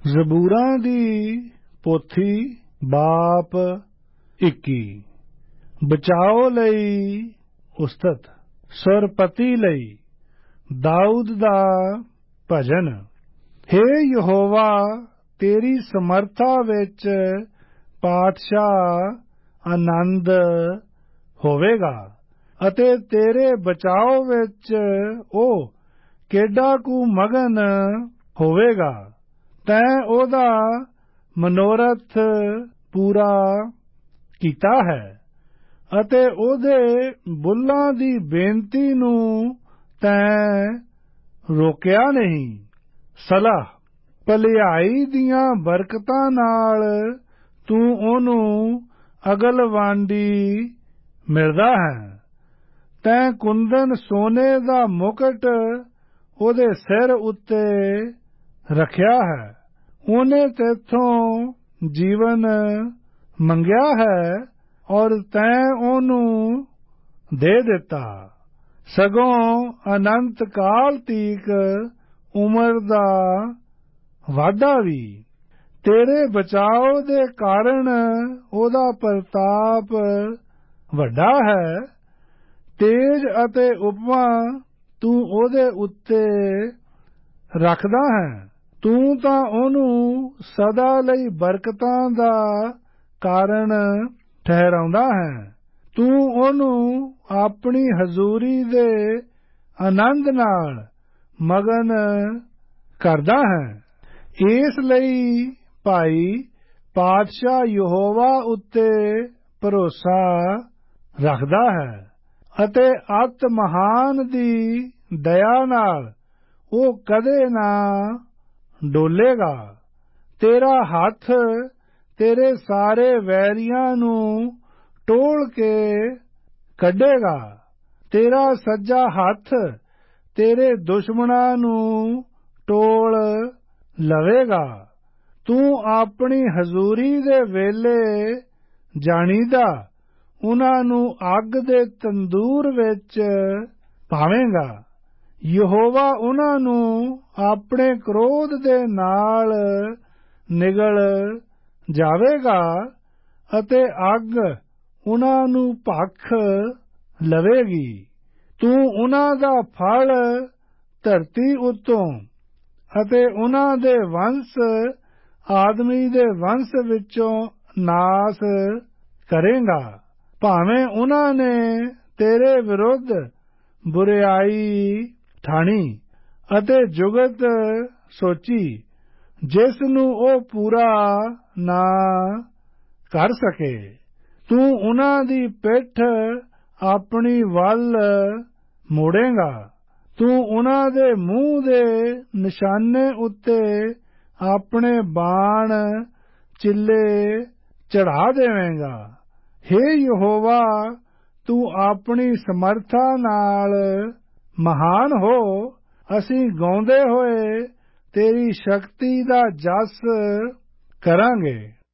ਜ਼ਬੂਰਾਂ ਦੀ ਪੋਥੀ ਬਾਪ 21 ਬਚਾਓ ਲਈ ਉਸਤਤ ਸੁਰਪਤੀ ਲਈ ਦਾਊਦ ਦਾ ਭਜਨ। ਹੇ ਯਹੋਵਾ, ਤੇਰੀ ਸਮਰਥਾ ਵਿੱਚ ਪਾਤਸ਼ਾਹ ਆਨੰਦ ਹੋਵੇਗਾ ਅਤੇ ਤੇਰੇ ਬਚਾਓ ਵਿੱਚ ਉਹ ਕਿੱਡਾ ਕੁ ਮਗਨ ਹੋਵੇਗਾ। ਤੈਂ ਉਹਦਾ ਮਨੋਰਥ ਪੂਰਾ ਕੀਤਾ ਹੈ ਅਤੇ ਉਹਦੇ ਬੁੱਲਾਂ ਦੀ ਬੇਨਤੀ ਨੂੰ ਤੈਂ ਰੋਕਿਆ ਨਹੀਂ। ਸਲਾਹ ਭਲਾਈ ਦੀਆਂ ਬਰਕਤਾਂ ਨਾਲ ਤੂੰ ਉਹਨੂੰ ਅਗਲਵਾਂਡੀ ਮਿਲਦਾ ਹੈ। ਤੈਂ ਕੁੰਦਨ ਸੋਨੇ ਦਾ ਮੁਕਟ ਉਹਦੇ ਸਿਰ ਉੱਤੇ ਰੱਖਿਆ ਹੈ। ਉਹਨੇ ਤੇਥੋਂ ਜੀਵਨ ਮੰਗਿਆ ਹੈ ਔਰ ਤੈਂ ਉਹਨੂੰ ਦੇ ਦਿੱਤਾ। ਸਗੋਂ ਅਨੰਤ ਕਾਲ ਤੀਕ ਉਮਰ ਦਾ ਵਾਧਾ ਵੀ। ਤੇਰੇ ਬਚਾਓ ਦੇ ਕਾਰਨ ਉਹਦਾ ਪ੍ਰਤਾਪ ਵੱਡਾ ਹੈ। ਤੇਜ ਅਤੇ ਉਪਮਾ ਤੂੰ ਉਹਦੇ ਉੱਤੇ ਰੱਖਦਾ ਹੈ। ਤੂੰ ਤਾਂ ਉਹਨੂੰ ਸਦਾ ਲਈ ਬਰਕਤਾਂ ਦਾ ਕਾਰਨ ਠਹਿਰਾਉਂਦਾ ਹੈ। ਤੂੰ ਉਹਨੂੰ ਆਪਣੀ ਹਜ਼ੂਰੀ ਦੇ ਆਨੰਦ ਨਾਲ ਮਗਨ ਕਰਦਾ ਹੈ। ਇਸ ਲਈ ਭਾਈ ਪਾਤਸ਼ਾਹ ਯਹੋਵਾ ਉੱਤੇ ਭਰੋਸਾ ਰੱਖਦਾ ਹੈ ਅਤੇ ਅਤ ਮਹਾਨ ਦੀ ਦਇਆ ਨਾਲ ਉਹ ਕਦੇ ਨਾ ਡੋਲੇਗਾ। ਤੇਰਾ ਹੱਥ ਤੇਰੇ ਸਾਰੇ ਵੈਰੀਆਂ ਨੂੰ ਟੋਲ ਕੇ ਕੱਢੇਗਾ। ਤੇਰਾ ਸੱਜਾ ਹੱਥ ਤੇਰੇ ਦੁਸ਼ਮਣਾਂ ਨੂੰ ਟੋਲ ਲਵੇਗਾ। ਤੂੰ ਆਪਣੀ ਹਜ਼ੂਰੀ ਦੇ ਵੇਲੇ ਜਾਣੀਦਾ ਉਨ੍ਹਾਂ ਨੂੰ ਅੱਗ ਦੇ ਤੰਦੂਰ ਵਿੱਚ ਪਾਵੇਂਗਾ। ਯਹੋਵਾ ਉਨ੍ਹਾਂ ਨੂੰ ਆਪਣੇ ਕ੍ਰੋਧ ਦੇ ਨਾਲ ਨਿਗਲ ਜਾਵੇਗਾ ਅਤੇ ਅੱਗ ਉਨ੍ਹਾਂ ਨੂੰ ਭਖ ਲਵੇਗੀ। ਤੂੰ ਉਨ੍ਹਾਂ ਦਾ ਫਲ ਧਰਤੀ ਉੱਤੋਂ ਅਤੇ ਉਨ੍ਹਾਂ ਦੇ ਵੰਸ਼ ਆਦਮੀ ਦੇ ਵੰਸ਼ ਵਿੱਚੋਂ ਨਾਸ ਕਰੇਂਗਾ। ਭਾਵੇਂ ਉਨ੍ਹਾਂ ਨੇ ਤੇਰੇ ਵਿਰੁੱਧ ਬੁਰਿਆਈ ਠਾਣੀ ਅਤੇ ਜੁਗਤ ਸੋਚੀ ਜਿਸ ਨੂੰ ਉਹ ਪੂਰਾ ਨਾ ਕਰ ਸਕੇ। ਤੂੰ ਉਨ੍ਹਾਂ ਦੀ ਪਿੱਠ ਆਪਣੀ ਵੱਲ ਮੋੜੇਂਗਾ। ਤੂੰ ਉਨ੍ਹਾਂ ਦੇ ਮੂੰਹ ਦੇ ਨਿਸ਼ਾਨੇ ਉੱਤੇ ਆਪਣੇ ਬਾਣ ਚਿੱਲੇ ਚੜ੍ਹਾ ਦੇਵੇਂਗਾ। ਹੇ ਯਹੋਵਾ, ਤੂੰ ਆਪਣੀ ਸਮਰਥਾ ਨਾਲ ਮਹਾਨ ਹੋ। ਅਸੀਂ ਗਾਉਂਦੇ ਹੋਏ ਤੇਰੀ ਸ਼ਕਤੀ ਦਾ ਜਸ ਕਰਾਂਗੇ।